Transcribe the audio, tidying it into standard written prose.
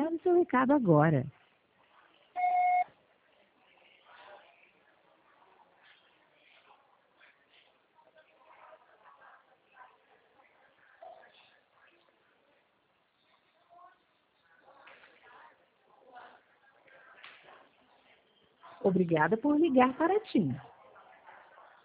Grave seu recado agora. Obrigada por ligar para a TIM.